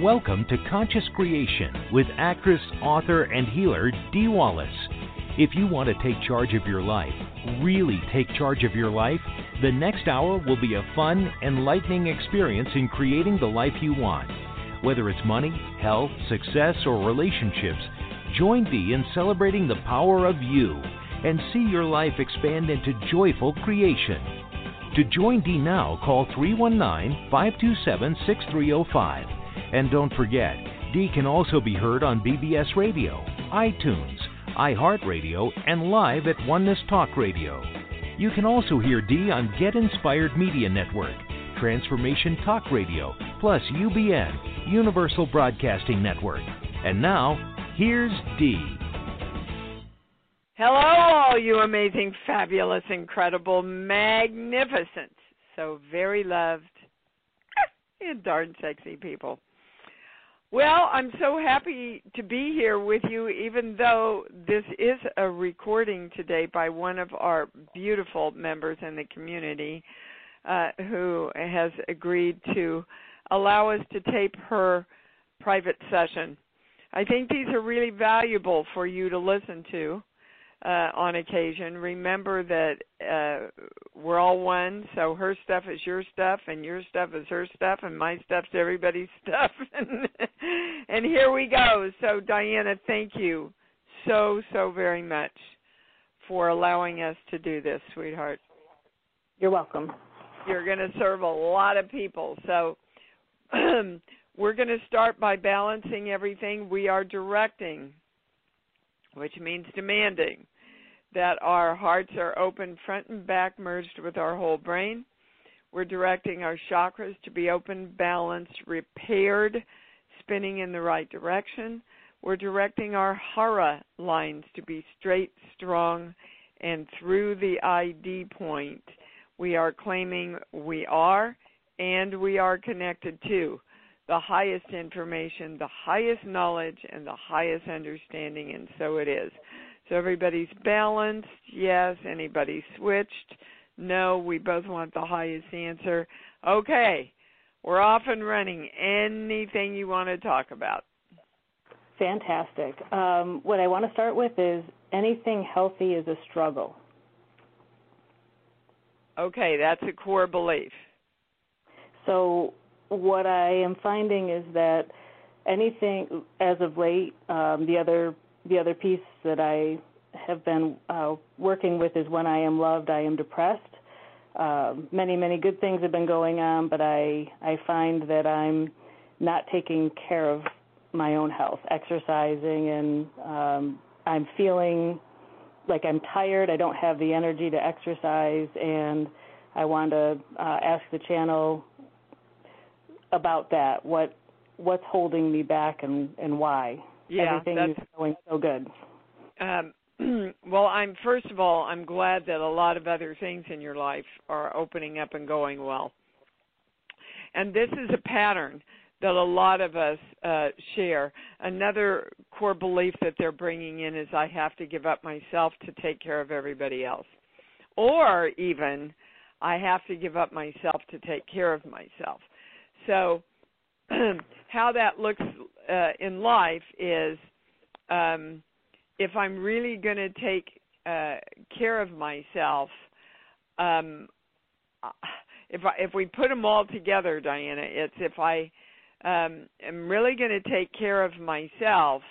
Welcome to Conscious Creation with actress, author, and healer Dee Wallace. If you want to take charge of your life, really take charge of your life, the next hour will be a fun, enlightening experience in creating the life you want. Whether it's money, health, success, or relationships, join Dee in celebrating the power of you and see your life expand into joyful creation. To join Dee now, call 319-527-6305. And don't forget, Dee can also be heard on BBS Radio, iTunes, iHeartRadio, and live at Oneness Talk Radio. You can also hear Dee on Get Inspired Media Network, Transformation Talk Radio, plus UBN, Universal Broadcasting Network. And now, here's Dee. Hello, all you amazing, fabulous, incredible, magnificent, so very loved, and darn sexy people. Well, I'm so happy to be here with you, even though this is a recording today by one of our beautiful members in the community who has agreed to allow us to tape her private session. I think these are really valuable for you to listen to on occasion. Remember that we're all one, so her stuff is your stuff, and your stuff is her stuff, and my stuff's everybody's stuff. And here we go. So, Diana, thank you so very much for allowing us to do this, sweetheart. You're welcome. You're going to serve a lot of people. So we're going to start by balancing everything. We are directing, which means demanding, that our hearts are open front and back, merged with our whole brain. We're directing our chakras to be open, balanced, repaired, spinning in the right direction. We're directing our hara lines to be straight, strong, and through the ID point, we are claiming we are and we are connected to the highest information, the highest knowledge, and the highest understanding, and so it is. So everybody's balanced, yes. Anybody switched? No, we both want the highest answer. Okay, we're off and running. Anything you want to talk about? Fantastic. What I want to start with is anything healthy is a struggle. Okay, that's a core belief. So what I am finding is that anything, as of late, the other piece that I have been working with is when I am loved, I am depressed. Many good things have been going on, but I find that I'm not taking care of my own health, exercising, and I'm feeling like I'm tired. I don't have the energy to exercise, and I want to ask the channel about that. What's holding me back and why? Yeah, everything is going so good. Well, I'm glad that a lot of other things in your life are opening up and going well. And this is a pattern that a lot of us share. Another core belief that they're bringing in is I have to give up myself to take care of everybody else. Or even I have to give up myself to take care of myself. So how that looks in life is if I'm really going to take care of myself, if we put them all together, Diana, it's if I am really going to take care of myself,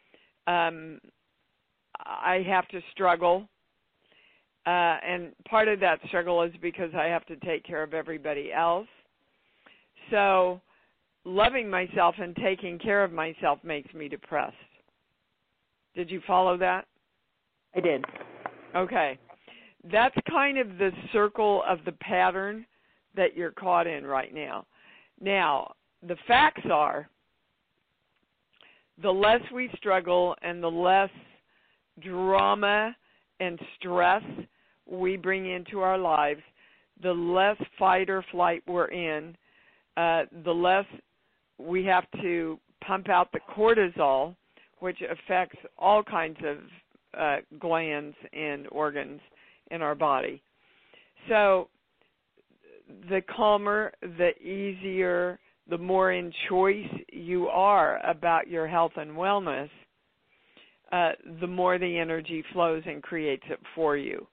I have to struggle. And part of that struggle is because I have to take care of everybody else. So loving myself and taking care of myself makes me depressed. Did you follow that? I did. Okay. That's kind of the circle of the pattern that you're caught in right now. Now, the facts are the less we struggle and the less drama and stress we bring into our lives, the less fight or flight we're in, the less we have to pump out the cortisol, which affects all kinds of glands and organs in our body. So the calmer, the easier, the more in choice you are about your health and wellness, the more the energy flows and creates it for you.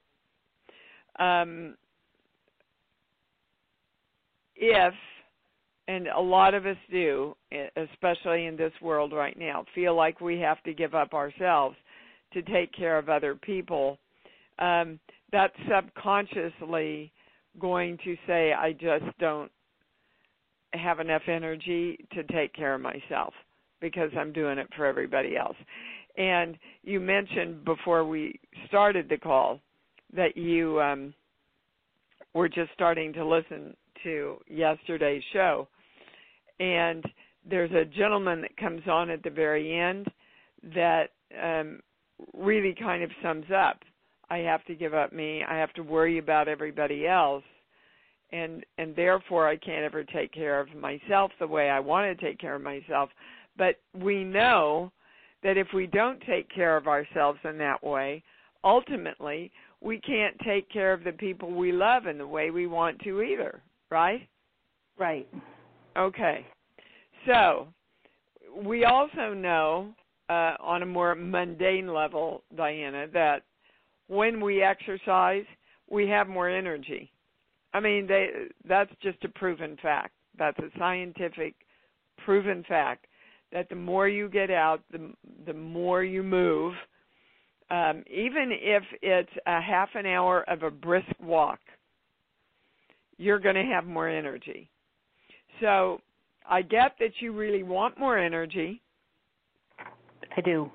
If, and a lot of us do, especially in this world right now, feel like we have to give up ourselves to take care of other people, that's subconsciously going to say, I just don't have enough energy to take care of myself because I'm doing it for everybody else. And you mentioned before we started the call that you were just starting to listen to yesterday's show. And there's a gentleman that comes on at the very end that really kind of sums up. I have to give up me. I have to worry about everybody else. And therefore, I can't ever take care of myself the way I want to take care of myself. But we know that if we don't take care of ourselves in that way, ultimately, we can't take care of the people we love in the way we want to either, right? Right. Okay. So we also know on a more mundane level, Diana, that when we exercise, we have more energy. I mean, that's just a proven fact. That's a scientific proven fact that the more you get out, the more you move, even if it's a half an hour of a brisk walk, you're going to have more energy. So I get that you really want more energy. I do.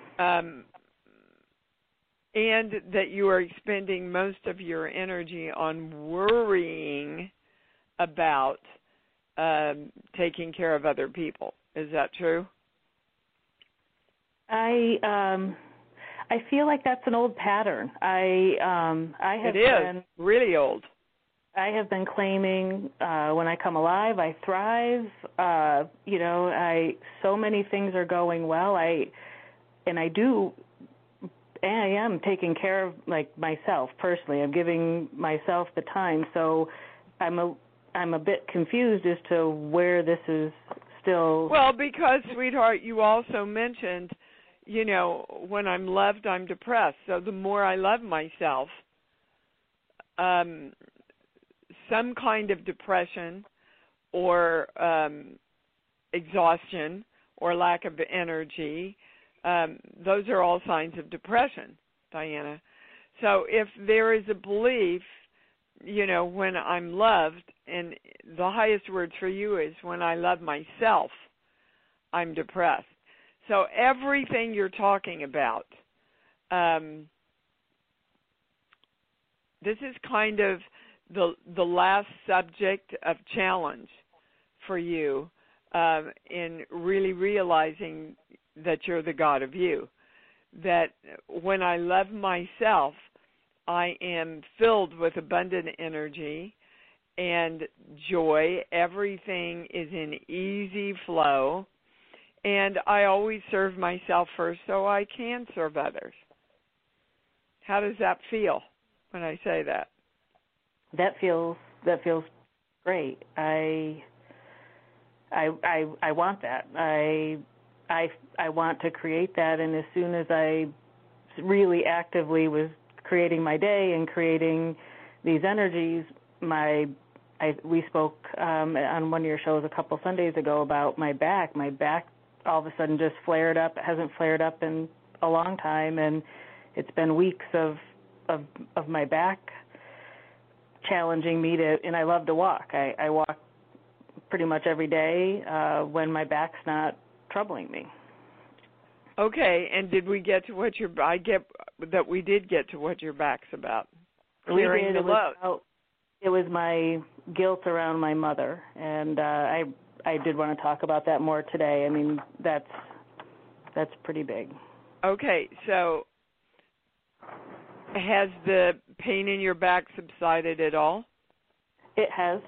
And that you are expending most of your energy on worrying about taking care of other people. Is that true? I feel like that's an old pattern. I have been really old. I have been claiming when I come alive, I thrive. So many things are going well. I am taking care of myself personally. I'm giving myself the time. So I'm a bit confused as to where this is still. Well, because, sweetheart, you also mentioned, when I'm loved, I'm depressed. So the more I love myself, some kind of depression or exhaustion or lack of energy, those are all signs of depression, Diana. So if there is a belief, when I'm loved, and the highest word for you is when I love myself, I'm depressed. So everything you're talking about, this is kind of the last subject of challenge for you in really realizing that you're the God of you. That when I love myself, I am filled with abundant energy and joy. Everything is in easy flow. And I always serve myself first so I can serve others. How does that feel when I say that? That feels great. I want that. I want to create that, and as soon as I really actively was creating my day and creating these energies, we spoke on one of your shows a couple Sundays ago about my back. My back all of a sudden just flared up. It hasn't flared up in a long time, and it's been weeks of my back challenging me to, and I love to walk. I walk pretty much every day when my back's not troubling me. Okay, and did we get to what we did get to what your back's about? Clearing the load. It was my guilt around my mother, and I did want to talk about that more today. I mean, that's pretty big. Okay, so has the pain in your back subsided at all? It has.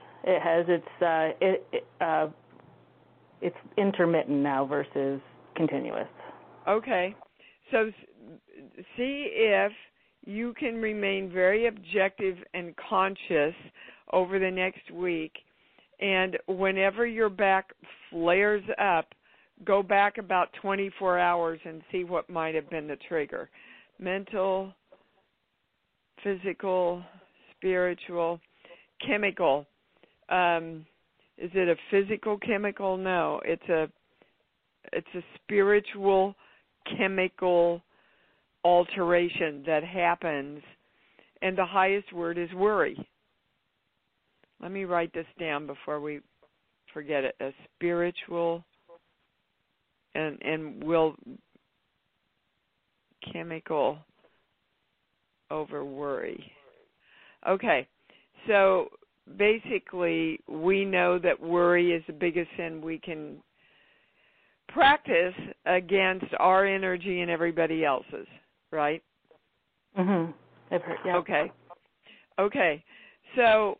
It's intermittent now versus continuous. Okay. So see if you can remain very objective and conscious over the next week And whenever your back flares up, go back about 24 hours and see what might have been the trigger. Mental, physical, spiritual, chemical. Is it a physical chemical? No, it's a spiritual chemical alteration that happens, and the highest word is worry. Let me write this down before we forget it. A spiritual and will chemical over worry. Okay, so basically we know that worry is the biggest sin we can practice against our energy and everybody else's, right? Mhm. I've heard. Yeah. Okay. So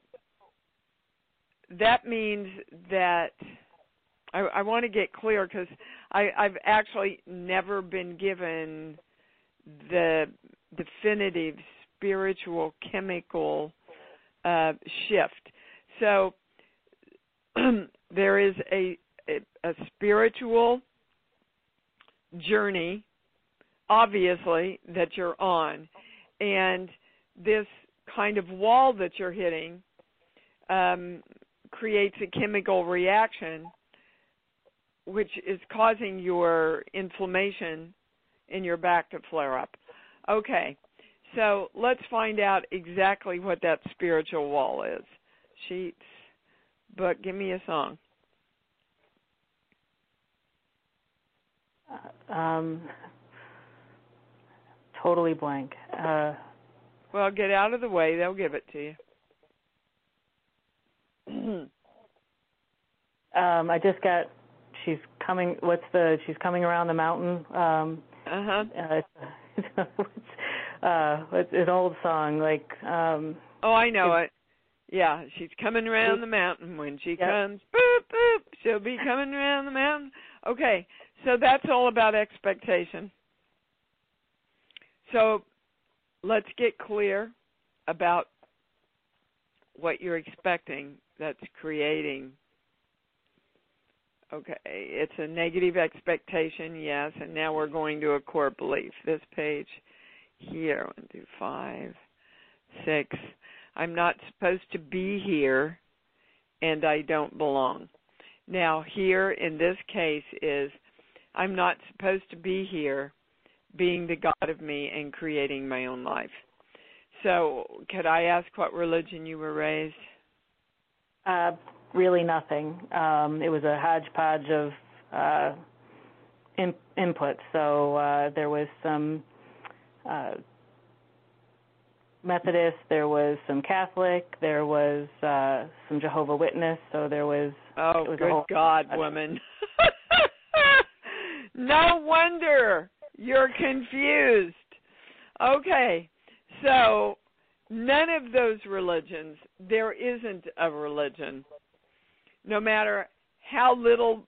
that means that I want to get clear, because I've actually never been given the definitive spiritual chemical shift. So there is a spiritual journey, obviously, that you're on, and this kind of wall that you're hitting creates a chemical reaction which is causing your inflammation in your back to flare up. Okay, so let's find out exactly what that spiritual wall is. Sheets, book, give me a song. Totally blank. Well, get out of the way. They'll give it to you. I just got. She's coming. She's coming around the mountain. It's an old song. Like. Oh, I know it. Yeah, she's coming around the mountain. When she comes, boop boop, she'll be coming around the mountain. Okay, so that's all about expectation. So let's get clear about what you're expecting that's creating. Okay, it's a negative expectation, yes, and now we're going to a core belief. This page here, 1 through 5, 6. I'm not supposed to be here, and I don't belong. Now, here in this case is I'm not supposed to be here, being the God of me and creating my own life. So, could I ask what religion you were raised? Really nothing. It was a hodgepodge of input. So there was some Methodist, there was some Catholic, there was some Jehovah's Witness. So there was. Oh, good God, woman! No wonder you're confused. Okay, so none of those religions. There isn't a religion. No matter how little,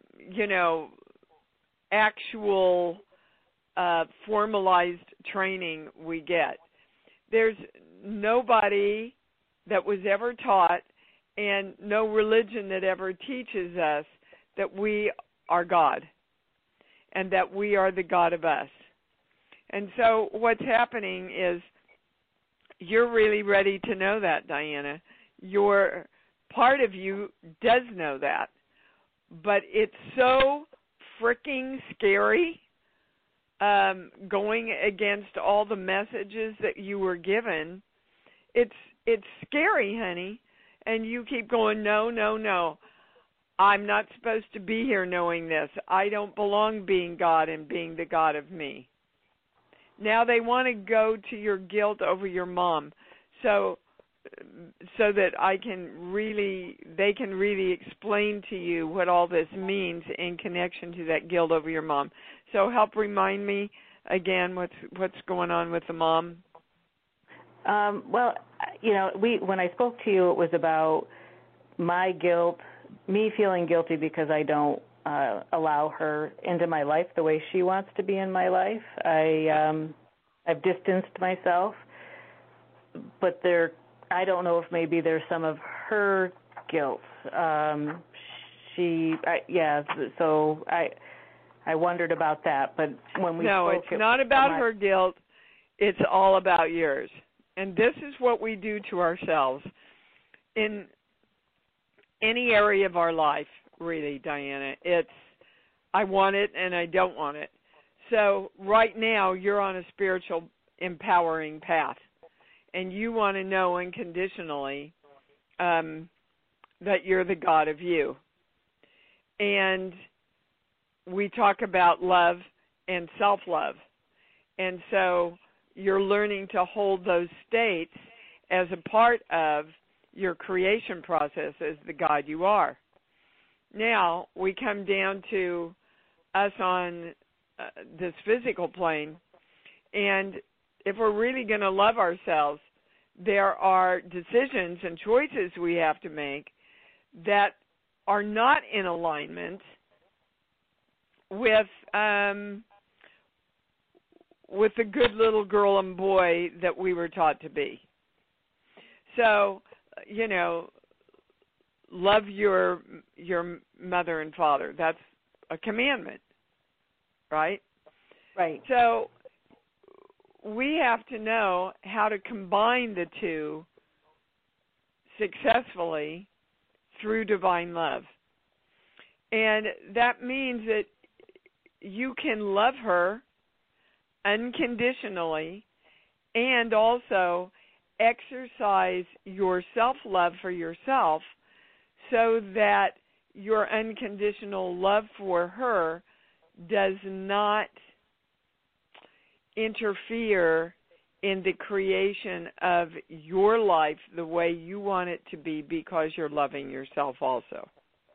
actual formalized training we get, there's nobody that was ever taught and no religion that ever teaches us that we are God and that we are the God of us. And so what's happening is you're really ready to know that, Diana. Your part of you does know that, but it's so freaking scary going against all the messages that you were given. It's scary, honey, and you keep going, no. I'm not supposed to be here knowing this. I don't belong being God and being the God of me. Now they want to go to your guilt over your mom, so that they can really explain to you what all this means in connection to that guilt over your mom. So help remind me again what's going on with the mom. Well, when I spoke to you, it was about my guilt, me feeling guilty because I don't allow her into my life the way she wants to be in my life. I've distanced myself, but I don't know if maybe there's some of her guilt. So I wondered about that, but when we spoke, it's not about her guilt. It's all about yours. And this is what we do to ourselves in any area of our life, really, Diana. It's I want it and I don't want it. So right now you're on a spiritual empowering path, and you want to know unconditionally that you're the God of you. And we talk about love and self-love. And so you're learning to hold those states as a part of your creation process as the God you are. Now we come down to us on this physical plane, and if we're really going to love ourselves, there are decisions and choices we have to make that are not in alignment with the good little girl and boy that we were taught to be. So, love your mother and father. That's a commandment, right? Right. So we have to know how to combine the two successfully through divine love. And that means that you can love her unconditionally and also exercise your self-love for yourself so that your unconditional love for her does not interfere in the creation of your life the way you want it to be, because you're loving yourself also.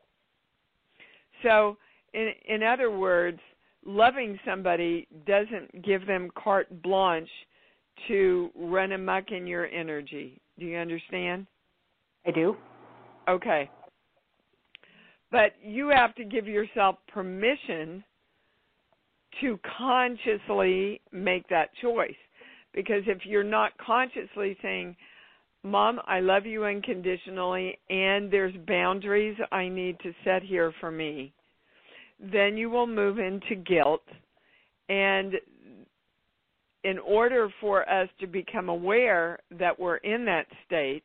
So, in other words, loving somebody doesn't give them carte blanche to run amok in your energy. Do you understand? I do. Okay. But you have to give yourself permission to consciously make that choice. Because if you're not consciously saying, Mom, I love you unconditionally, and there's boundaries I need to set here for me, then you will move into guilt. And in order for us to become aware that we're in that state,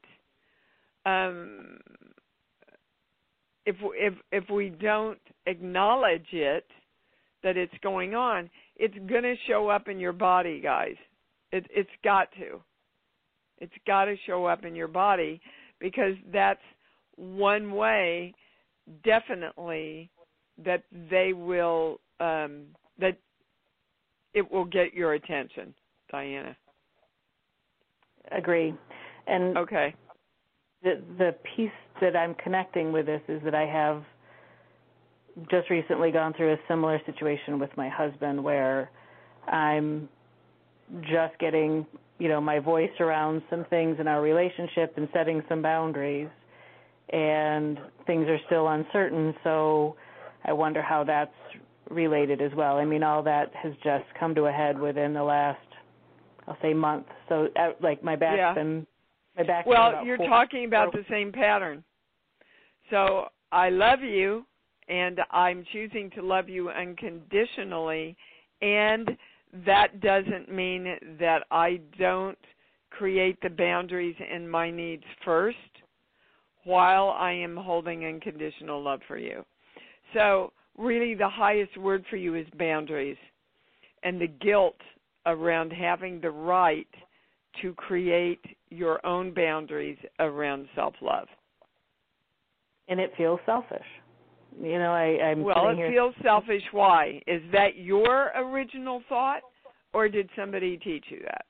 if we don't acknowledge it, that it's going on, it's going to show up in your body, guys. It's got to. It's got to show up in your body, because that's one way, definitely, that they will, that it will get your attention, Diana. Agree. And okay. The piece that I'm connecting with this is that I have just recently gone through a similar situation with my husband, where I'm just getting, my voice around some things in our relationship and setting some boundaries, and things are still uncertain, so I wonder how that's related as well. I mean, all that has just come to a head within the last, I'll say, month. So, like, my back's been... Well, you're talking about the same pattern. So I love you, and I'm choosing to love you unconditionally, and that doesn't mean that I don't create the boundaries and my needs first while I am holding unconditional love for you. So really the highest word for you is boundaries, and the guilt around having the right to create your own boundaries around self-love. And it feels selfish. I'm well, it here. Feels selfish. Why? Is that your original thought, or did somebody teach you that?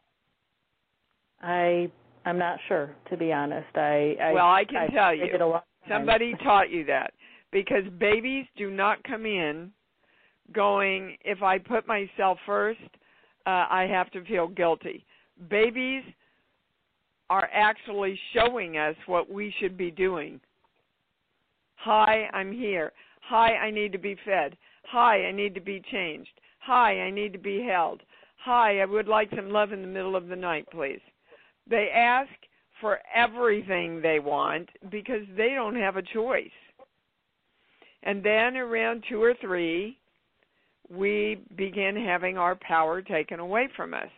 I'm not sure, to be honest. I can tell you. Somebody taught you that, because babies do not come in going, if I put myself first, I have to feel guilty. Babies are actually showing us what we should be doing. Hi, I'm here. Hi, I need to be fed. Hi, I need to be changed. Hi, I need to be held. Hi, I would like some love in the middle of the night, please. They ask for everything they want because they don't have a choice. And then around 2 or 3, we begin having our power taken away from us.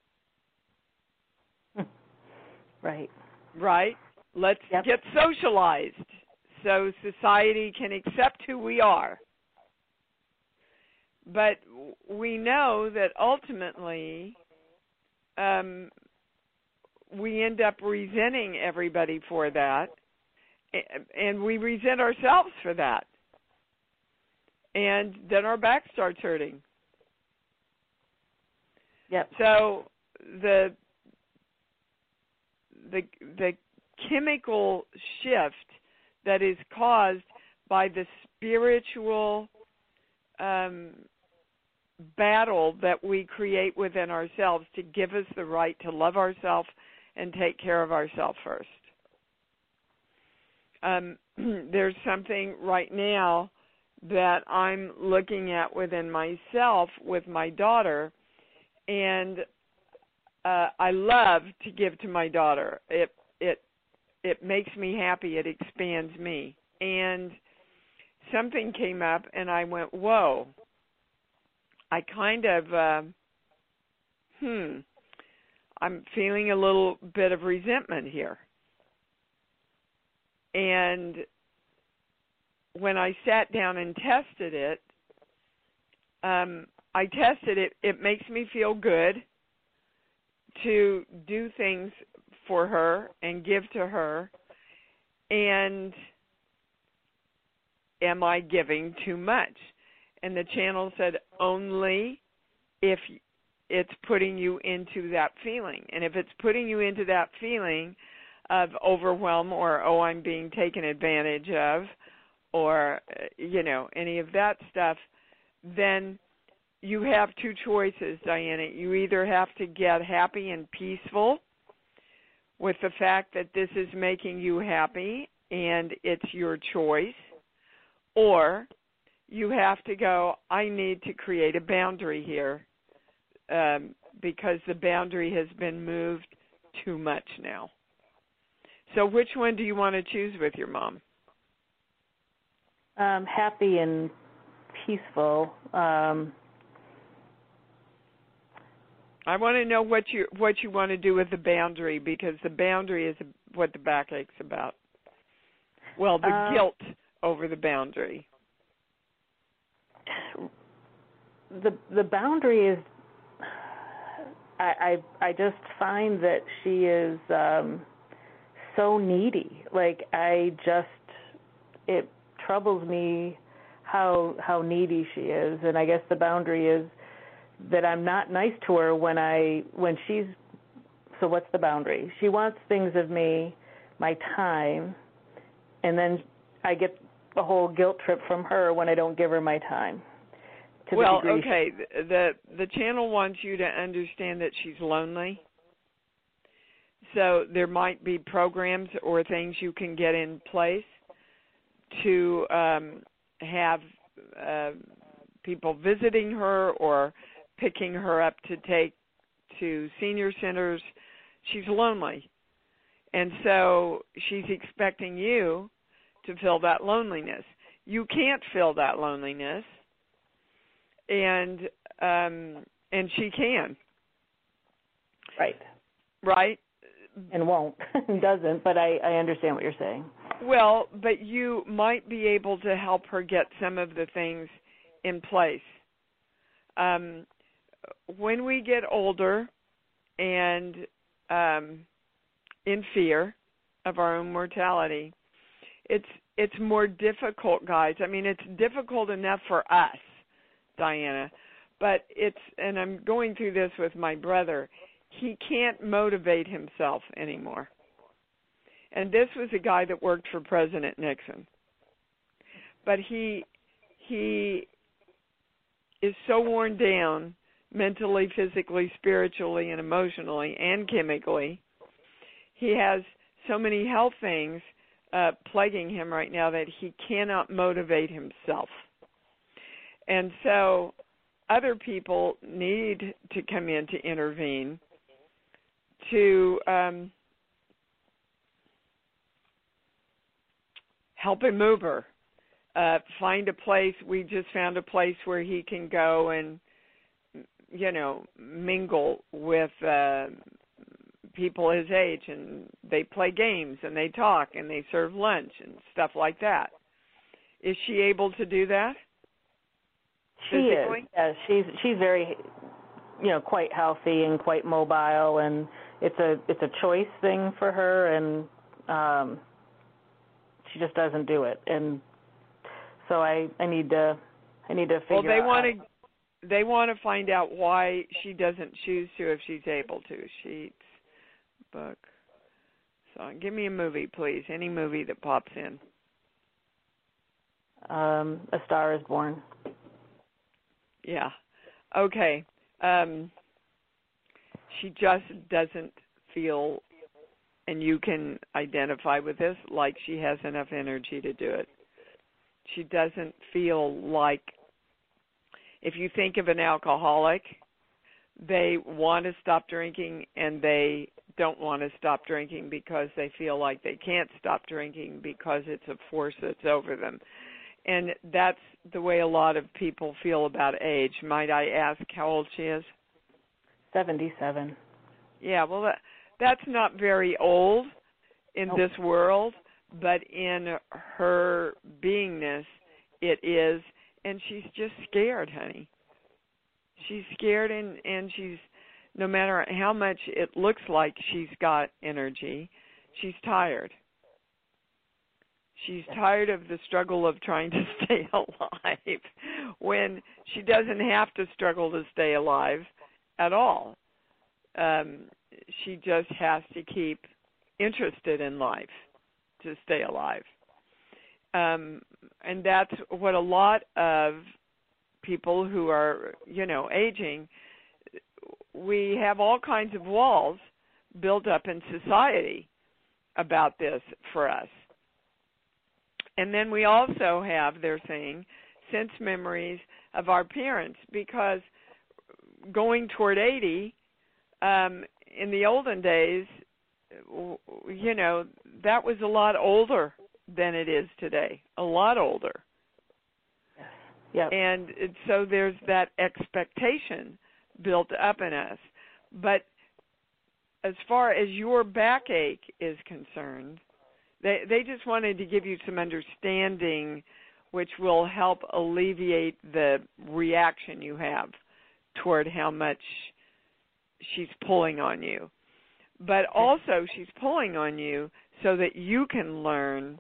Right. Right? Let's get socialized so society can accept who we are. But we know that ultimately we end up resenting everybody for that, and we resent ourselves for that. And then our back starts hurting. Yep. So the chemical shift that is caused by the spiritual battle that we create within ourselves to give us the right to love ourselves and take care of ourselves first. There's something right now that I'm looking at within myself with my daughter, and I love to give to my daughter. It makes me happy. It expands me. And something came up, and I went, whoa. I kind of, I'm feeling a little bit of resentment here. And when I sat down and tested it, it makes me feel good to do things for her and give to her. And am I giving too much? And the channel said, only if it's putting you into that feeling. And if it's putting you into that feeling of overwhelm or, oh, I'm being taken advantage of, or, any of that stuff, then you have 2 choices, Diana. You either have to get happy and peaceful with the fact that this is making you happy and it's your choice, or you have to go, I need to create a boundary here because the boundary has been moved too much now. So which one do you want to choose with your mom? Happy and peaceful. I want to know what you want to do with the boundary, because the boundary is what the backache's about. Well, the guilt over the boundary. The boundary is, I just find that she is so needy. Like, it troubles me how needy she is, and I guess the boundary is that I'm not nice to her when she's. So what's the boundary? She wants things of me, my time, and then I get a whole guilt trip from her when I don't give her my time. Well, okay, the channel wants you to understand that she's lonely. So there might be programs or things you can get in place to have people visiting her or picking her up to take to senior centers. She's lonely. And so she's expecting you to fill that loneliness. You can't fill that loneliness, and she can. Right. Right? And won't. Doesn't, but I understand what you're saying. Well, but you might be able to help her get some of the things in place. When we get older and in fear of our own mortality, it's more difficult, guys. I mean, it's difficult enough for us, Diana, but and I'm going through this with my brother, he can't motivate himself anymore. And this was a guy that worked for President Nixon. But he is so worn down mentally, physically, spiritually, and emotionally, and chemically. He has so many health things plaguing him right now that he cannot motivate himself. And so other people need to come in to intervene to help him Uber. Find a place. We just found a place where he can go and, mingle with people his age, and they play games and they talk and they serve lunch and stuff like that. Is she able to do that? She is. Yeah, she's very, quite healthy and quite mobile, and it's a choice thing for her, and she just doesn't do it. And so I need to figure out. They want to find out why she doesn't choose to if she's able to. Sheets, book. So give me a movie, please. Any movie that pops in. A Star is Born. Yeah. Okay. She just doesn't feel, and you can identify with this, like she has enough energy to do it. She doesn't feel like, if you think of an alcoholic, they want to stop drinking and they don't want to stop drinking because they feel like they can't stop drinking because it's a force that's over them. And that's the way a lot of people feel about age. Might I ask how old she is? 77. Yeah, well, that's not very old in this world, but in her beingness, it is. And she's just scared, honey. She's scared, and she's, no matter how much it looks like she's got energy, she's tired. She's tired of the struggle of trying to stay alive when she doesn't have to struggle to stay alive at all. She just has to keep interested in life to stay alive. And that's what a lot of people who are, aging, we have all kinds of walls built up in society about this for us. And then we also have, they're saying, sense memories of our parents, because going toward 80, in the olden days, that was a lot older than it is today, a lot older. Yeah. And so there's that expectation built up in us. But as far as your backache is concerned, they just wanted to give you some understanding which will help alleviate the reaction you have toward how much she's pulling on you. But also she's pulling on you so that you can learn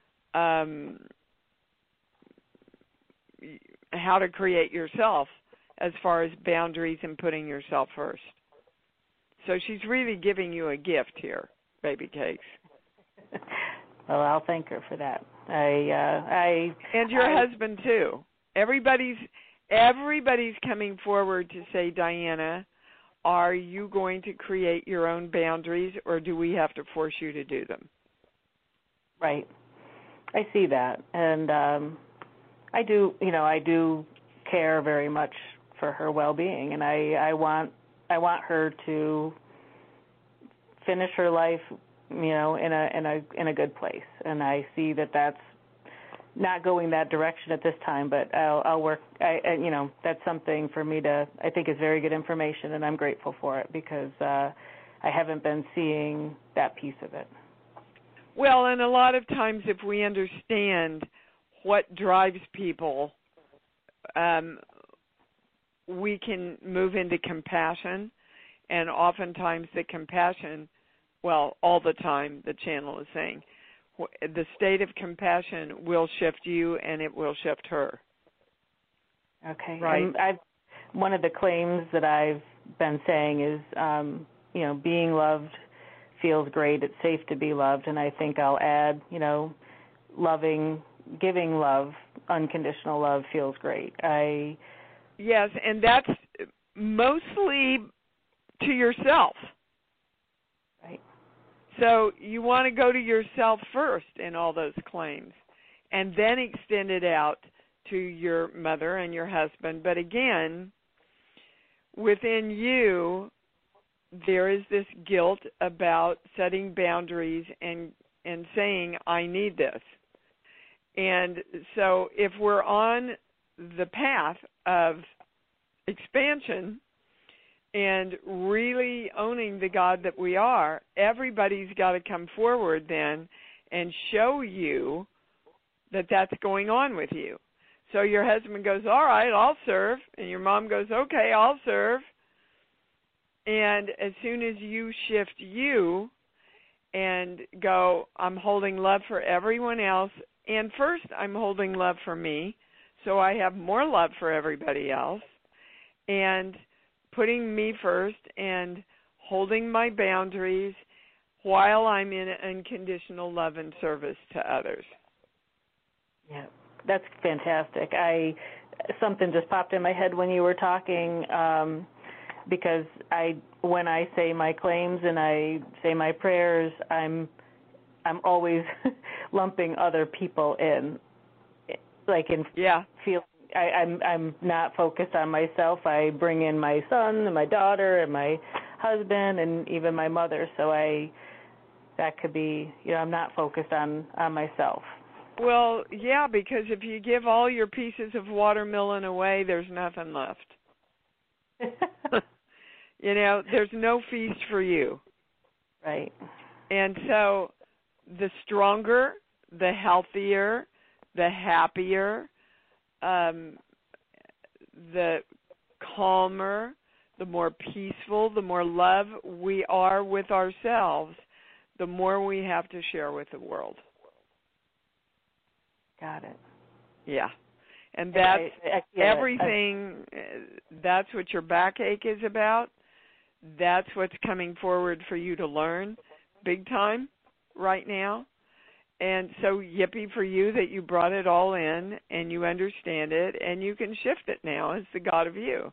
how to create yourself as far as boundaries and putting yourself first. So she's really giving you a gift here, Baby Cakes. Well, I'll thank her for that. And your husband too. Everybody's coming forward to say, Diana, are you going to create your own boundaries, or do we have to force you to do them? Right. I see that, and I do care very much for her well-being, and I want her to finish her life, in a good place. And I see that that's not going that direction at this time, but I'll work. That's something for me to, I think, is very good information, and I'm grateful for it because I haven't been seeing that piece of it. Well, and a lot of times if we understand what drives people, we can move into compassion, and oftentimes the compassion, well, all the time the channel is saying, the state of compassion will shift you and it will shift her. Okay. Right. And one of the claims that I've been saying is, being loved feels great. It's safe to be loved. And I think I'll add, giving love, unconditional love feels great. Yes, and that's mostly to yourself. Right. So you want to go to yourself first in all those claims and then extend it out to your mother and your husband. But again, within you, there is this guilt about setting boundaries and saying, I need this. And so if we're on the path of expansion and really owning the God that we are, everybody's got to come forward then and show you that that's going on with you. So your husband goes, all right, I'll serve. And your mom goes, okay, I'll serve. And as soon as you shift you and go, I'm holding love for everyone else, and first I'm holding love for me, so I have more love for everybody else, and putting me first and holding my boundaries while I'm in unconditional love and service to others. Yeah, that's fantastic. Something just popped in my head when you were talking, because when I say my claims and I say my prayers, I'm always lumping other people in, feel. I'm not focused on myself. I bring in my son and my daughter and my husband and even my mother. So that could be, I'm not focused on myself. Well, yeah, because if you give all your pieces of watermelon away, there's nothing left. There's no feast for you. Right. And so the stronger, the healthier, the happier, the calmer, the more peaceful, the more love we are with ourselves, the more we have to share with the world. Got it. Yeah. And that's everything. That's what your backache is about. That's what's coming forward for you to learn big time right now. And so yippee for you that you brought it all in and you understand it and you can shift it now as the God of you.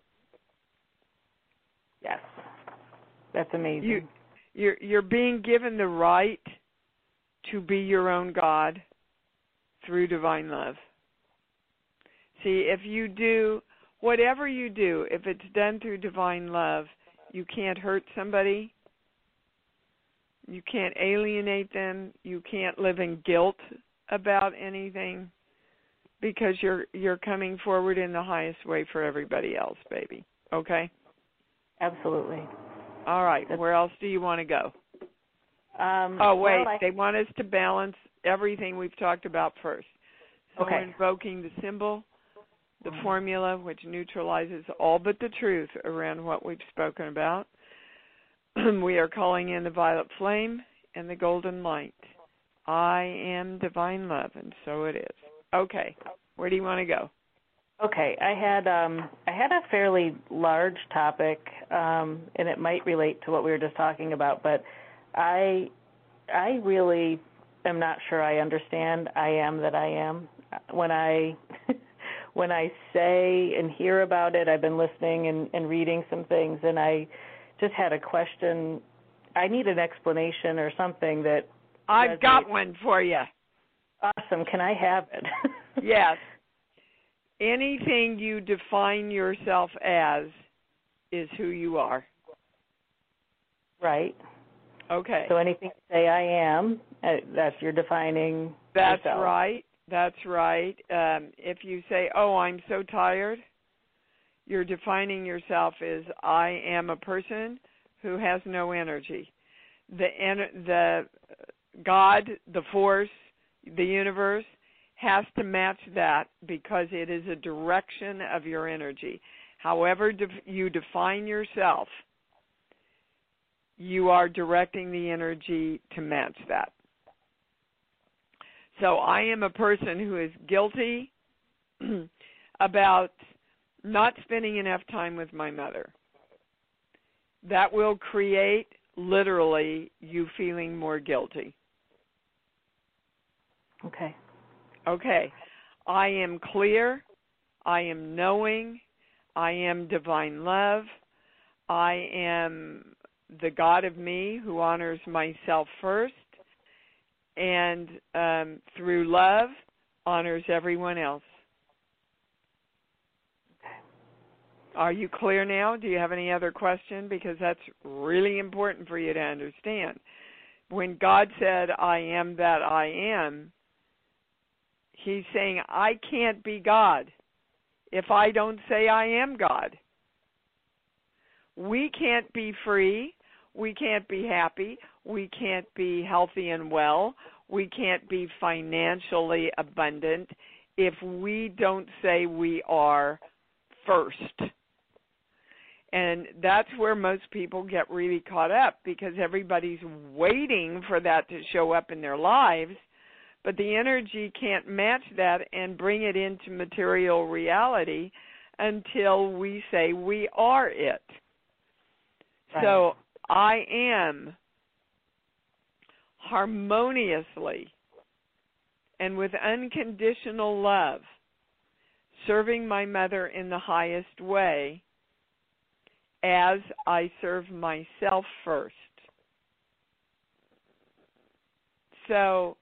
Yes. That's amazing. You're being given the right to be your own God through divine love. See, if you do, whatever you do, if it's done through divine love, you can't hurt somebody. You can't alienate them. You can't live in guilt about anything because you're coming forward in the highest way for everybody else, baby. Okay? Absolutely. All right. Where else do you want to go? They want us to balance everything we've talked about first. So we're invoking the symbol, the formula, which neutralizes all but the truth around what we've spoken about. We are calling in the violet flame and the golden light. I am divine love, and so it is. Okay, where do you want to go? Okay, I had a fairly large topic, and it might relate to what we were just talking about, but I really am not sure I understand I am that I am. When I say and hear about it, I've been listening and reading some things, and I just had a question. I need an explanation or something that I've got one for you. Awesome. Can I have it? Yes. Anything you define yourself as is who you are. Right. Okay. So anything you say I am, that's you're defining That's yourself. Right. That's right. If you say, oh, I'm so tired, you're defining yourself as I am a person who has no energy. The God, the force, the universe has to match that because it is a direction of your energy. However you define yourself, you are directing the energy to match that. So I am a person who is guilty about not spending enough time with my mother. That will create, literally, you feeling more guilty. Okay. Okay. I am clear. I am knowing. I am divine love. I am the God of me who honors myself first and through love honors everyone else. Are you clear now? Do you have any other question? Because that's really important for you to understand. When God said, I am that I am, He's saying, I can't be God if I don't say I am God. We can't be free. We can't be happy. We can't be healthy and well. We can't be financially abundant if we don't say we are first. And that's where most people get really caught up, because everybody's waiting for that to show up in their lives, but the energy can't match that and bring it into material reality until we say we are it. Right. So I am harmoniously and with unconditional love serving my mother in the highest way as I serve myself first. So,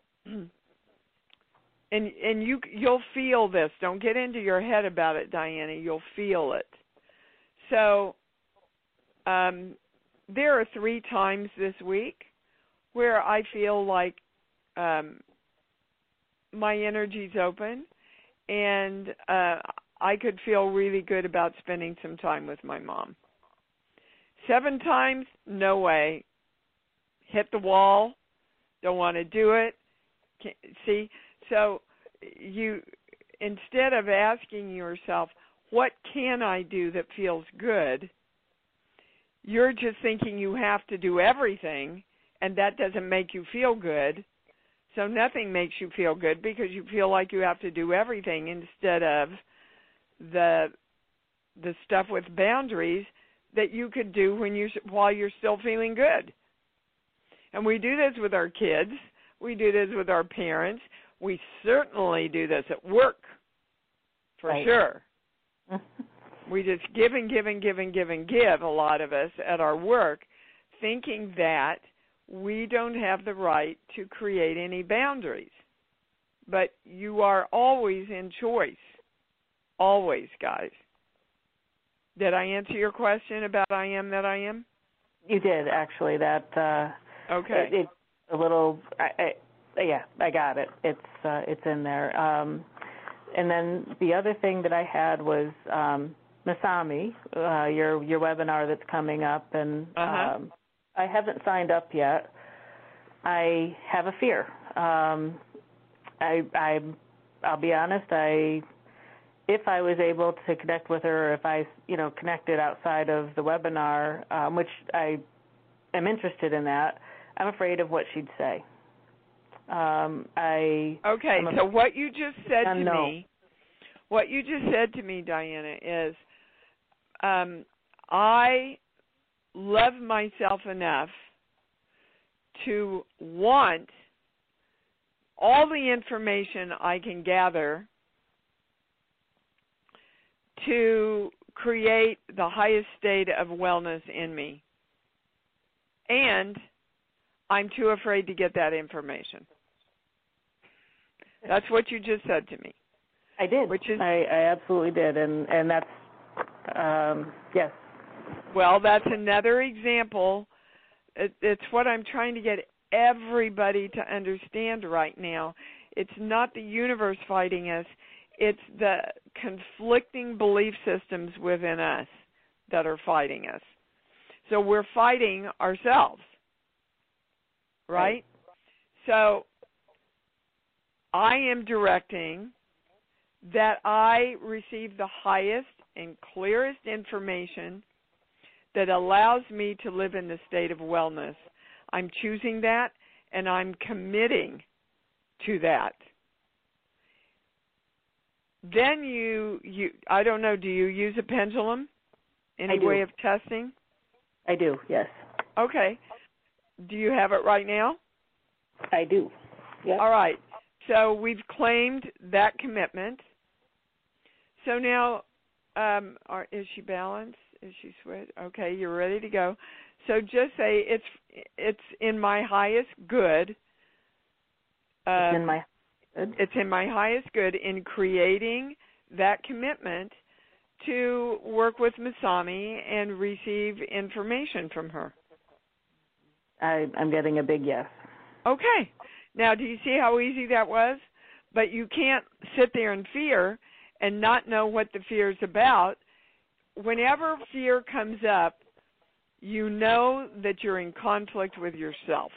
and you'll feel this. Don't get into your head about it, Diana. You'll feel it. So, there are 3 times this week where I feel like my energy's open, and I could feel really good about spending some time with my mom. 7 times, no way. Hit the wall. Don't want to do it. See? So you, instead of asking yourself, what can I do that feels good, you're just thinking you have to do everything, and that doesn't make you feel good. So nothing makes you feel good because you feel like you have to do everything instead of the stuff with boundaries that you could do while you're still feeling good. And we do this with our kids. We do this with our parents. We certainly do this at work, for right. Sure. We just give and give and give and give and give, a lot of us, at our work, thinking that we don't have the right to create any boundaries. But you are always in choice. Always, guys. Did I answer your question about I am that I am? You did, actually. That okay. It's a little. I got it. It's in there. And then the other thing that I had was Masami, your webinar that's coming up, and I haven't signed up yet. I have a fear. I'll be honest. If I was able to connect with her, or if I connected outside of the webinar, which I am interested in that, I'm afraid of what she'd say. So what you just said to me, Diana, is I love myself enough to want all the information I can gather to create the highest state of wellness in me. And I'm too afraid to get that information. That's what you just said to me. I did. I absolutely did, and that's yes. Well, that's another example. It's what I'm trying to get everybody to understand right now. It's not the universe fighting us. It's the conflicting belief systems within us that are fighting us. So we're fighting ourselves, right? So I am directing that I receive the highest and clearest information that allows me to live in the state of wellness. I'm choosing that, and I'm committing to that. Then you I don't know, do you use a pendulum? Any way of testing? I do, yes. Okay. Do you have it right now? I do. Yep. All right. So we've claimed that commitment. So now, is she balanced? Is she switched? Okay, you're ready to go. So just say it's in my highest good. It's in my good. It's in my highest good in creating that commitment to work with Masami and receive information from her. I'm getting a big yes. Okay. Now, do you see how easy that was? But you can't sit there in fear and not know what the fear is about. Whenever fear comes up, you know that you're in conflict with yourself,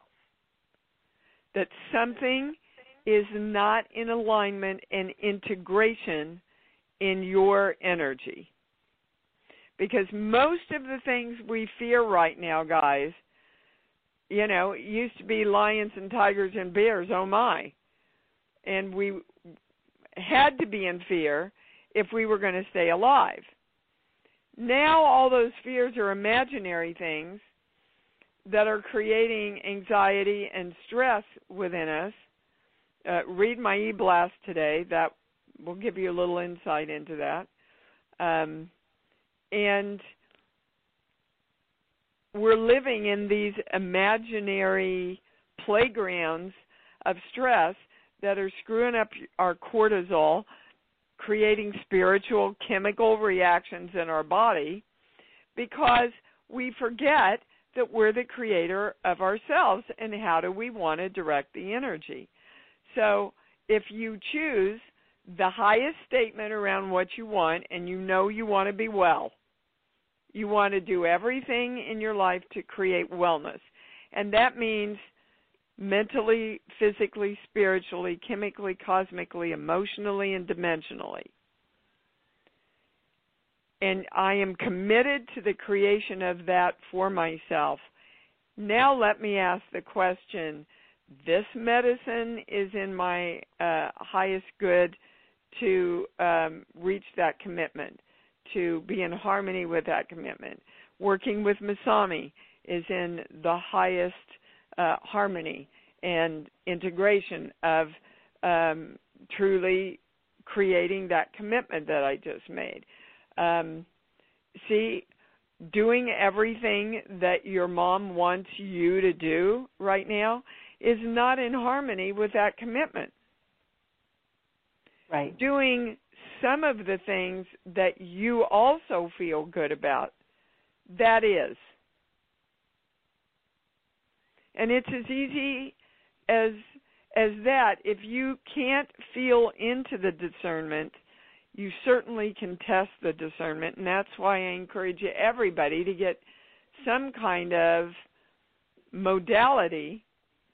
that something is not in alignment and integration in your energy. Because most of the things we fear right now, guys, you know, used to be lions and tigers and bears, oh my. And we had to be in fear if we were going to stay alive. Now all those fears are imaginary things that are creating anxiety and stress within us. Read my e-blast today. That will give you a little insight into that. And we're living in these imaginary playgrounds of stress that are screwing up our cortisol, creating spiritual chemical reactions in our body, because we forget that we're the creator of ourselves, and how do we want to direct the energy. So if you choose the highest statement around what you want, and you know you want to be well, you want to do everything in your life to create wellness, and that means mentally, physically, spiritually, chemically, cosmically, emotionally, and dimensionally. And I am committed to the creation of that for myself. Now let me ask the question, this medicine is in my highest good to reach that commitment, to be in harmony with that commitment. Working with Masami is in the highest harmony and integration of truly creating that commitment that I just made. See, doing everything that your mom wants you to do right now is not in harmony with that commitment. Right. Doing some of the things that you also feel good about, that is. And it's as easy as that. If you can't feel into the discernment, you certainly can test the discernment, and that's why I encourage everybody to get some kind of modality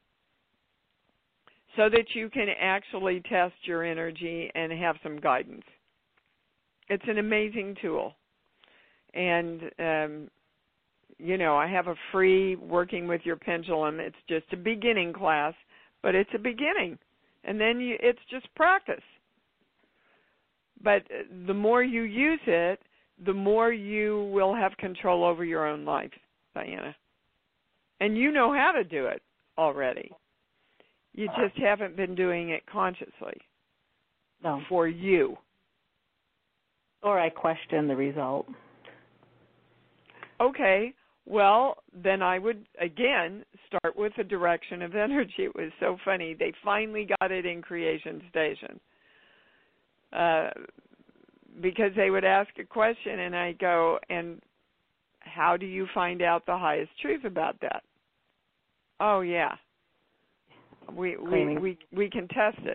so that you can actually test your energy and have some guidance. It's an amazing tool. And, you know, I have a free Working with Your Pendulum. It's just a beginning class, but it's a beginning. And then it's just practice. But the more you use it, the more you will have control over your own life, Diana. And you know how to do it already. You just haven't been doing it consciously. No. For you. Or I question the result. Okay. Well, then I would, again, start with the direction of energy. It was so funny. They finally got it in Creation Station. Because they would ask a question, and I go, and how do you find out the highest truth about that? Oh, yeah. We can test it.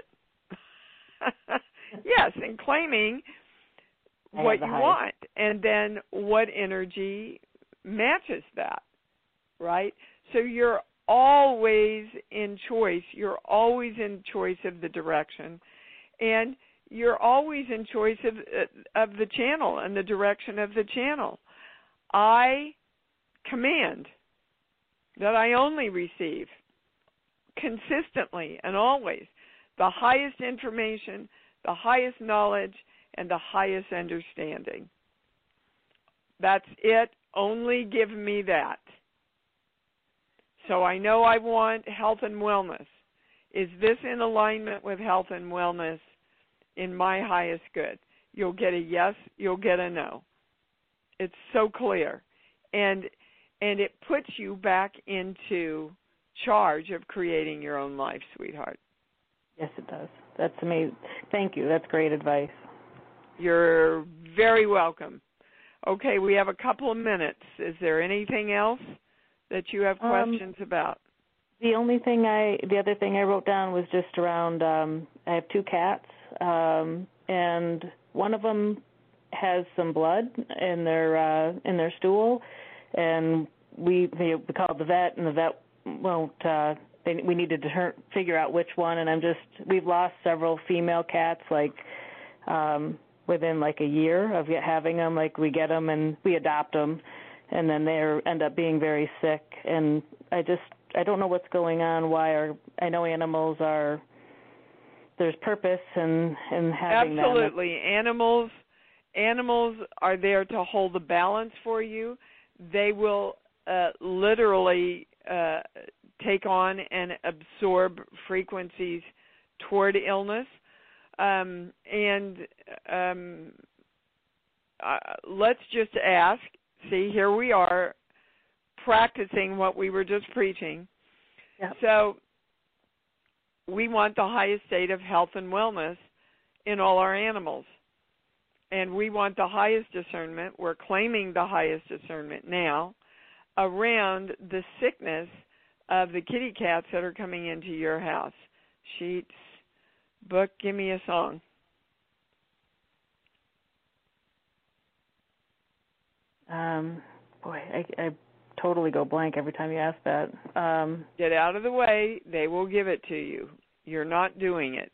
Yes, and claiming what you want, and then what energy matches that, right? So you're always in choice. You're always in choice of the direction, and you're always in choice of the channel and the direction of the channel. I command that I only receive consistently and always the highest information, the highest knowledge, and the highest understanding. That's it. Only give me that. So I know I want health and wellness. Is this in alignment with health and wellness in my highest good? You'll get a yes, you'll get a no. It's so clear. And it puts you back into charge of creating your own life, sweetheart. Yes, it does. That's amazing. Thank you. That's great advice. You're very welcome. Okay, we have a couple of minutes. Is there anything else that you have questions about? The other thing I wrote down was just around. I have 2 cats, and one of them has some blood in their stool, and we called the vet, and the vet won't. We need to figure out which one, and we've lost several female cats within a year of having them. We get them and we adopt them, and then they end up being very sick, and I don't know what's going on. I know animals there's purpose in having Absolutely. them. Animals are there to hold the balance for you. They will literally take on and absorb frequencies toward illness. Let's just ask, see, here we are practicing what we were just preaching. Yep. So we want the highest state of health and wellness in all our animals. And we want the highest discernment. We're claiming the highest discernment now around the sickness of the kitty cats that are coming into your house. Sheets, book, give me a song. I totally go blank every time you ask that. Get out of the way. They will give it to you. You're not doing it.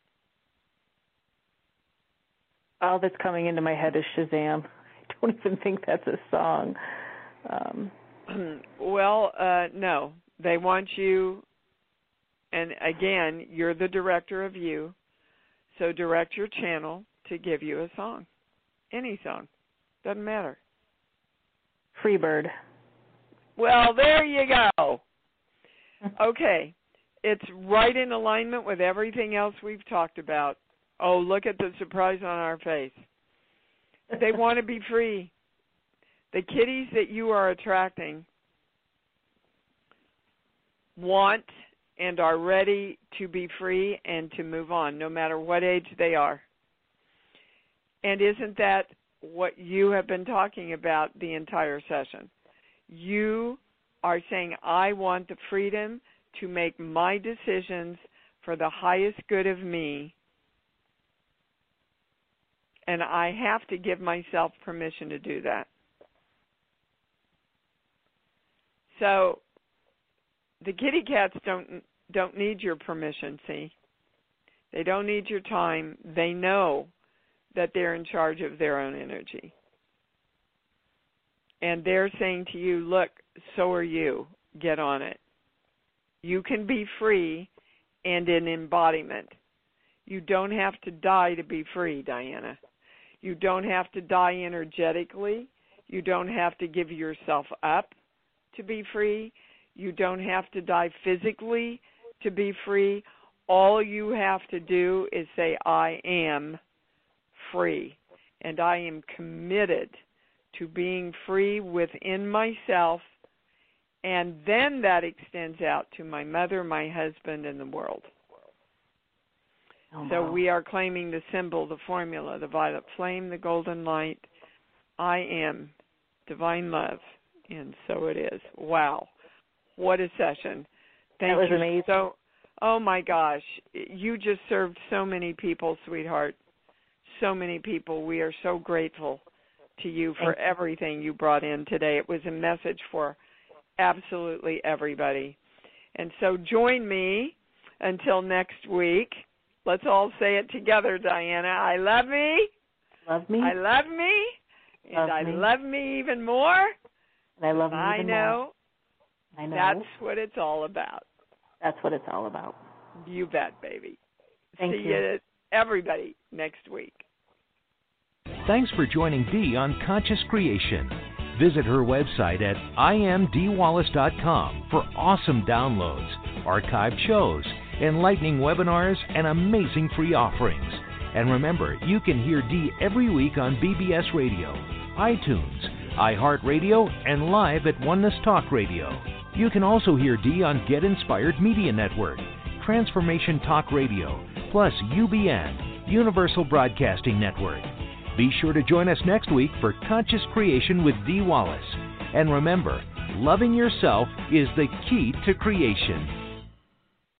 All that's coming into my head is Shazam. I don't even think that's a song. No. They want you, and again, you're the director of you, so direct your channel to give you a song. Any song. Doesn't matter. Freebird. Well, there you go. Okay. It's right in alignment with everything else we've talked about. Oh, look at the surprise on our face. They want to be free. The kitties that you are attracting want and are ready to be free and to move on, no matter what age they are. And isn't that what you have been talking about the entire session? You are saying, I want the freedom to make my decisions for the highest good of me, and I have to give myself permission to do that. So the kitty cats don't need your permission, see? They don't need your time. They know that they're in charge of their own energy. And they're saying to you, look, so are you. Get on it. You can be free and in embodiment. You don't have to die to be free, Diana. You don't have to die energetically. You don't have to give yourself up to be free. You don't have to die physically to be free. All you have to do is say, I am free, and I am committed to being free within myself, and then that extends out to my mother, my husband, and the world. Oh, wow. So we are claiming the symbol, the formula, the violet flame, the golden light. I am divine love, and so it is. Wow. What a session. Thank that was you. Amazing. So, oh, my gosh. You just served so many people, sweetheart. So many people. We are so grateful to you for everything you brought in today. It was a message for absolutely everybody. And so join me until next week. Let's all say it together, Diana. I love me. Love me. I love me. And I love me even more. And I love me even more. I know. That's what it's all about. That's what it's all about. You bet, baby. Thank See you, everybody, next week. Thanks for joining Dee on Conscious Creation. Visit her website at imdwallace.com for awesome downloads, archived shows, enlightening webinars, and amazing free offerings. And remember, you can hear Dee every week on BBS Radio, iTunes, iHeartRadio, and live at Oneness Talk Radio. You can also hear Dee on Get Inspired Media Network, Transformation Talk Radio, plus UBN, Universal Broadcasting Network. Be sure to join us next week for Conscious Creation with Dee Wallace. And remember, loving yourself is the key to creation.